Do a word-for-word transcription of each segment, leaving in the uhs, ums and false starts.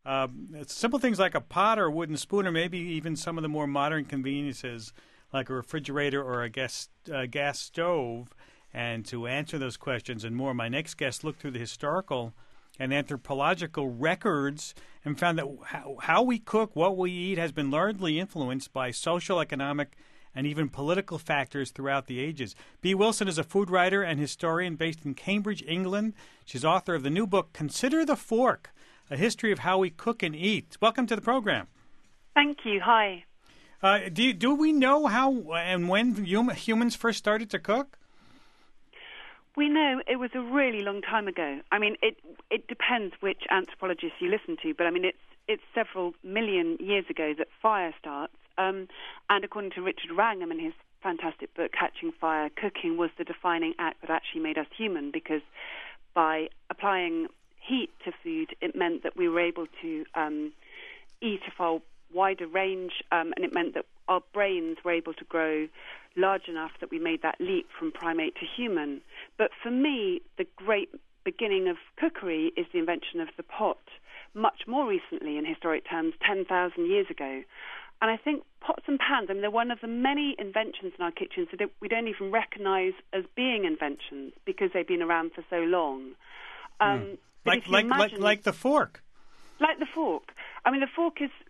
Uh, simple things like a pot or a wooden spoon, or maybe even some of the more modern conveniences like a refrigerator or a gas, uh, gas stove. And to answer those questions and more, my next guest looked through the historical and anthropological records and found that how, how we cook, what we eat, has been largely influenced by social, economic, and even political factors throughout the ages. Bee Wilson is a food writer and historian based in Cambridge, England. She's author of the new book, Consider the Fork, A History of How We Cook and Eat. Welcome to the program. Thank you. Hi. Uh, do, you, do we know how and when hum, humans first started to cook? We know it was a really long time ago. I mean, it it depends which anthropologist you listen to, but I mean, it's it's several million years ago that fire starts. Um, and according to Richard Wrangham in his fantastic book, Catching Fire, cooking was the defining act that actually made us human, because by applying heat to food, it meant that we were able to um, eat a far wider range, um, and it meant that our brains were able to grow large enough that we made that leap from primate to human. But for me, the great beginning of cookery is the invention of the pot, much more recently in historic terms, ten thousand years ago. And I think pots and pans, I mean, they're one of the many inventions in our kitchens that we don't even recognize as being inventions because they've been around for so long. Um, mm. Like, like, imagine, like, like the fork. Like the fork. I mean, the fork is,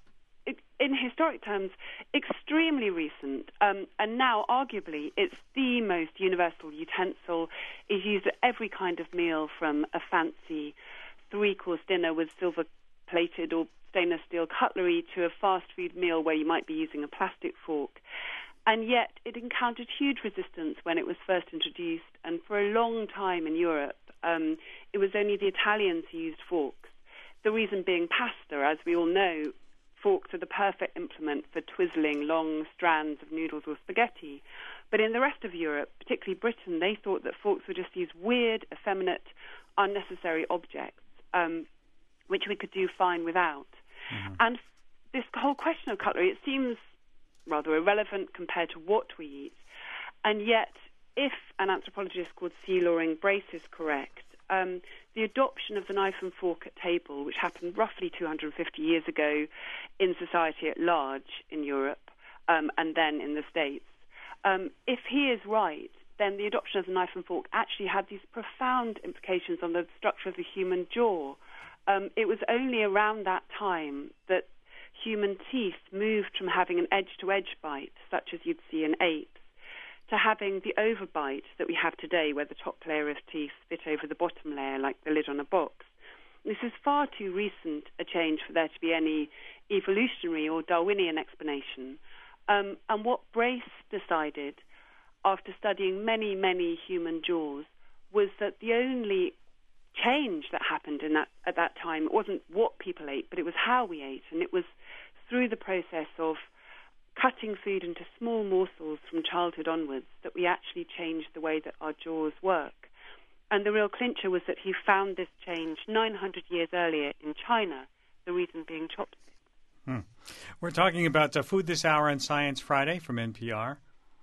in historic terms, extremely recent, um, and now arguably it's the most universal utensil. It's used at every kind of meal, from a fancy three-course dinner with silver-plated or stainless steel cutlery to a fast food meal where you might be using a plastic fork. And yet it encountered huge resistance when it was first introduced, and for a long time in Europe, um, it was only the Italians who used forks. The reason being pasta. As we all know, forks are the perfect implement for twizzling long strands of noodles or spaghetti. But in the rest of Europe, particularly Britain, they thought that forks were just these weird, effeminate, unnecessary objects, um, which we could do fine without. Mm-hmm. And this whole question of cutlery, it seems rather irrelevant compared to what we eat. And yet, if an anthropologist called C. Loring Brace is correct, um, the adoption of the knife and fork at table, which happened roughly two hundred fifty years ago in society at large in Europe, um, and then in the States, um, if he is right, then the adoption of the knife and fork actually had these profound implications on the structure of the human jaw. Um, it was only around that time that human teeth moved from having an edge-to-edge bite, such as you'd see in apes, to having the overbite that we have today, where the top layer of teeth fit over the bottom layer like the lid on a box. This is far too recent a change for there to be any evolutionary or Darwinian explanation. Um, and what Brace decided, after studying many, many human jaws, was that the only change that happened in that at that time, it wasn't what people ate, but it was how we ate. And it was through the process of cutting food into small morsels from childhood onwards that we actually changed the way that our jaws work. And the real clincher was that he found this change nine hundred years earlier in China, the reason being chopsticks. Hmm. We're talking about uh, Food This Hour on Science Friday from N P R.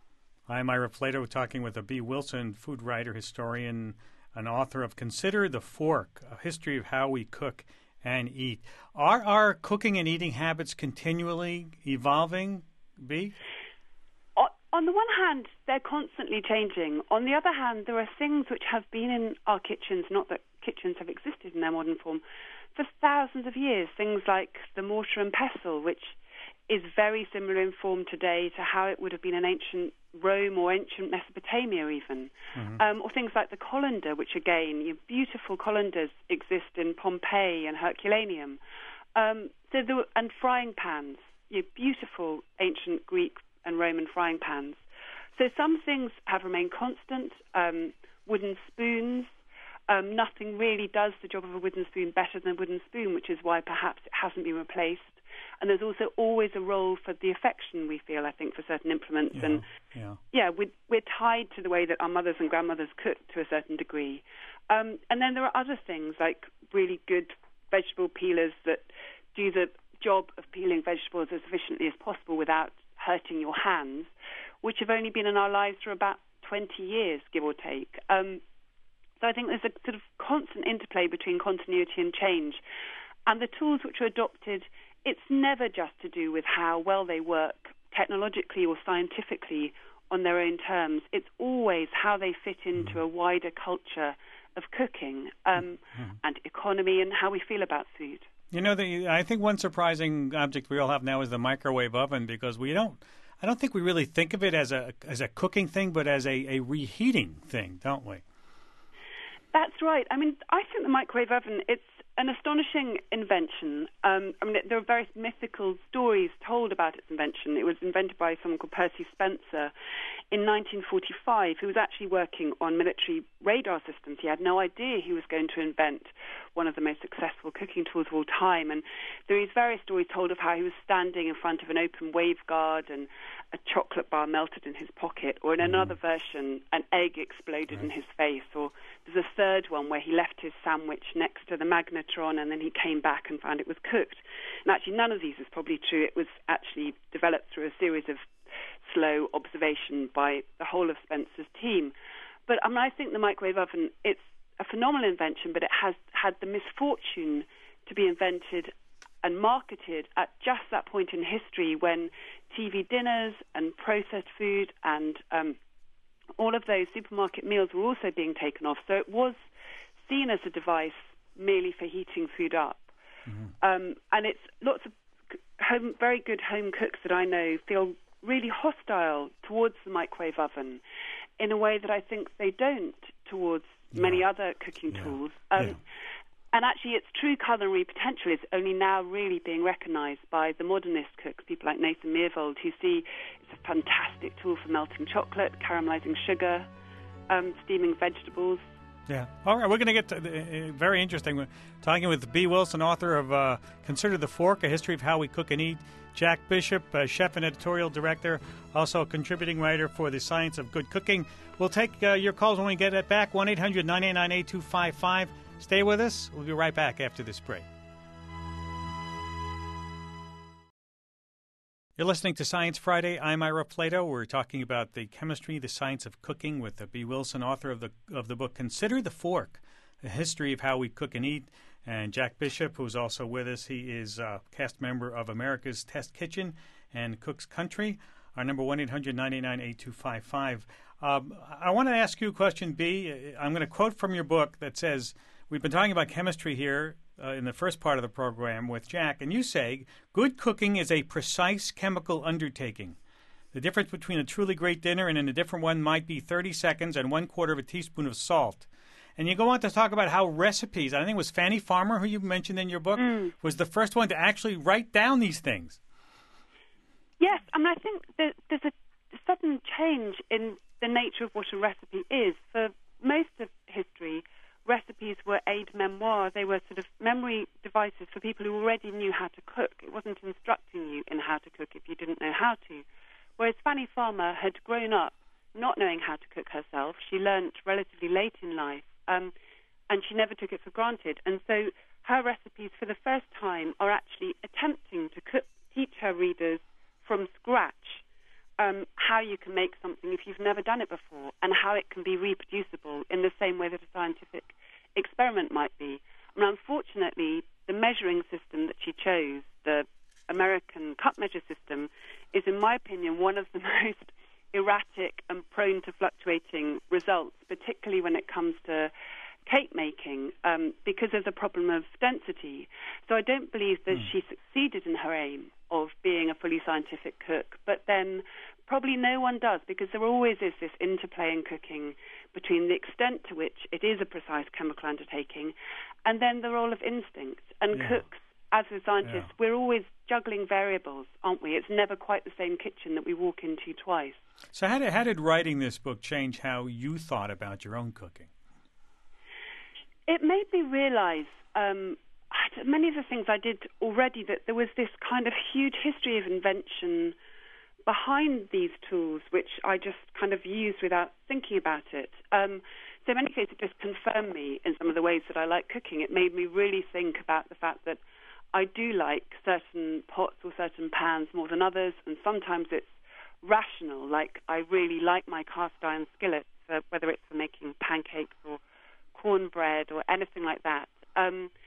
I'm Ira Flato. We're talking with a Bee Wilson, food writer, historian, an author of Consider the Fork, A History of How We Cook and Eat. Are our cooking and eating habits continually evolving, Bee? On the one hand, they're constantly changing. On the other hand, there are things which have been in our kitchens, not that kitchens have existed in their modern form, for thousands of years. Things like the mortar and pestle, which is very similar in form today to how it would have been in ancient Rome or ancient Mesopotamia even. Mm-hmm. Um, or things like the colander, which again, you know, beautiful colanders exist in Pompeii and Herculaneum. Um, so there were, and frying pans, you know, beautiful ancient Greek and Roman frying pans. So some things have remained constant. Um, wooden spoons, um, nothing really does the job of a wooden spoon better than a wooden spoon, which is why perhaps it hasn't been replaced. And there's also always a role for the affection we feel, I think, for certain implements. Yeah, and yeah, yeah we're, we're tied to the way that our mothers and grandmothers cooked to a certain degree. Um, and then there are other things like really good vegetable peelers that do the job of peeling vegetables as efficiently as possible without hurting your hands, which have only been in our lives for about twenty years, give or take. Um, so I think there's a sort of constant interplay between continuity and change. and the tools which are adopted, it's never just to do with how well they work technologically or scientifically on their own terms. It's always how they fit into a wider culture of cooking um, mm-hmm. and economy and how we feel about food. You know, the, I think one surprising object we all have now is the microwave oven, because we don't, I don't think we really think of it as a as a cooking thing, but as a, a reheating thing, don't we? That's right. I mean, I think the microwave oven, it's an astonishing invention. Um, I mean, there are various mythical stories told about its invention. It was invented by someone called Percy Spencer in nineteen forty-five, who was actually working on military radar systems. He had no idea he was going to invent one of the most successful cooking tools of all time. And there are these various stories told of how he was standing in front of an open waveguard and a chocolate bar melted in his pocket, or in another version, an egg exploded right. in his face, or there's a third one where he left his sandwich next to the magnetron and then he came back and found it was cooked. And actually none of these is probably true. It was actually developed through a series of slow observation by the whole of Spencer's team. But I mean, I think the microwave oven, it's a phenomenal invention, but it has had the misfortune to be invented and marketed at just that point in history when T V dinners and processed food and um, all of those supermarket meals were also being taken off. So it was seen as a device merely for heating food up. Mm-hmm. Um, and it's lots of home, very good home cooks that I know feel really hostile towards the microwave oven in a way that I think they don't towards yeah. many other cooking yeah. tools. Um, yeah. And actually, its true culinary potential is only now really being recognised by the modernist cooks, people like Nathan Myhrvold, who see it's a fantastic tool for melting chocolate, caramelising sugar, um, steaming vegetables. Yeah. All right, we're going to get to the, uh, very interesting. We're talking with Bee Wilson, author of uh, Consider the Fork, A History of How We Cook and Eat. Jack Bishop, uh, chef and editorial director, also a contributing writer for The Science of Good Cooking. We'll take uh, your calls when we get it back, one eight hundred nine eight nine eight two five five. Stay with us. We'll be right back after this break. You're listening to Science Friday. I'm Ira Plato. We're talking about the chemistry, the science of cooking with uh, Bee Wilson, author of the of the book Consider the Fork, A History of How We Cook and Eat. And Jack Bishop, who's also with us. He is a cast member of America's Test Kitchen and Cook's Country. Our number, one eight hundred nine eight nine eight two five five. Um, I want to ask you a question, Bee. I'm going to quote from your book that says, we've been talking about chemistry here uh, in the first part of the program with Jack, and you say, good cooking is a precise chemical undertaking. The difference between a truly great dinner and a different one might be thirty seconds and one quarter of a teaspoon of salt. And you go on to talk about how recipes, I think it was Fanny Farmer, who you mentioned in your book, mm. was the first one to actually write down these things. Yes, I mean, I think that there's a sudden change in the nature of what a recipe is. For most of history, recipes were aide-memoire. They were sort of memory devices for people who already knew how to cook. It wasn't instructing you in how to cook if you didn't know how to. Whereas Fanny Farmer had grown up not knowing how to cook herself. She learnt relatively late in life. Um, and she never took it for granted. And so her recipes, for the first time, are actually attempting to cook, teach her readers from scratch um, how you can make something if you've never done it before, and how it can be reproducible in the same way that a scientific experiment might be. I mean, unfortunately, the measuring system that she chose, the American cup measure system, is, in my opinion, one of the most erratic and prone to fluctuating results, particularly when it comes to cake making, um, because there's a problem of density. So I don't believe that mm. she succeeded in her aim of being a fully scientific cook, but then probably no one does, because there always is this interplay in cooking between the extent to which it is a precise chemical undertaking and then the role of instinct. And yeah. cooks, as with scientists, yeah. we're always juggling variables, aren't we? It's never quite the same kitchen that we walk into twice. So how did, how did writing this book change how you thought about your own cooking? It made me realize um, many of the things I did already, that there was this kind of huge history of invention behind these tools, which I just kind of used without thinking about it. Um, so in many cases, it just confirmed me in some of the ways that I like cooking. It made me really think about the fact that I do like certain pots or certain pans more than others, and sometimes it's rational, like I really like my cast iron skillets, uh, whether it's for making pancakes or cornbread or anything like that. Um,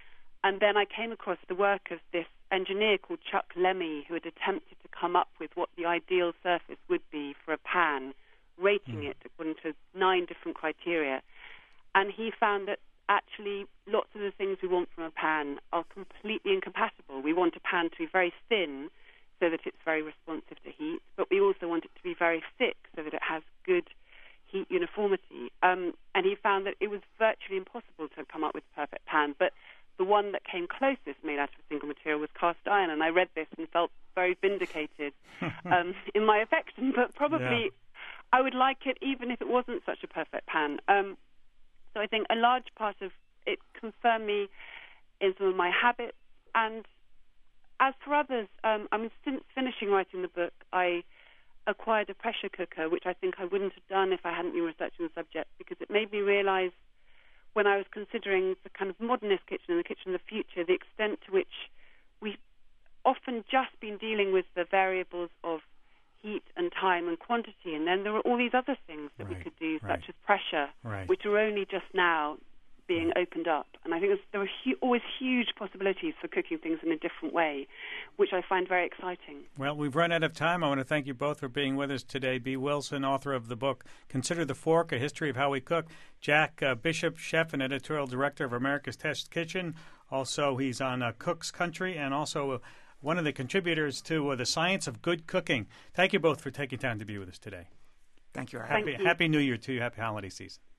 and then I came across the work of this engineer called Chuck Lemmy, who had attempted to come up with what the ideal surface would be for a pan, rating mm. it according to nine different criteria. And he found that actually lots of the things we want from a pan are completely incompatible. We want a pan to be very thin so that it's very responsive to heat, but we also want it to be very thick so that it has good heat uniformity. Um, and he found that it was virtually impossible to come up with a perfect pan, but the one that came closest made out of a single material was cast iron, and I read this and felt very vindicated um, in my affection, but probably yeah. I would like it even if it wasn't such a perfect pan. Um, so I think a large part of it confirmed me in some of my habits, and as for others, um, I mean, since finishing writing the book, I acquired a pressure cooker, which I think I wouldn't have done if I hadn't been researching the subject, because it made me realize when I was considering the kind of modernist kitchen and the kitchen of the future, the extent to which we've often just been dealing with the variables of heat and time and quantity, and then there are all these other things that right, we could do, right. such as pressure, right. which are only just now being opened up. And I think there are hu- always huge possibilities for cooking things in a different way, which I find very exciting. Well, we've run out of time. I want to thank you both for being with us today. Bea Wilson, author of the book Consider the Fork, A History of How We Cook. Jack uh, Bishop, chef and editorial director of America's Test Kitchen. Also, he's on uh, Cook's Country, and also uh, one of the contributors to uh, The Science of Good Cooking. Thank you both for taking time to be with us today. Thank you. Happy, Thank you. Happy New Year to you. Happy holiday season.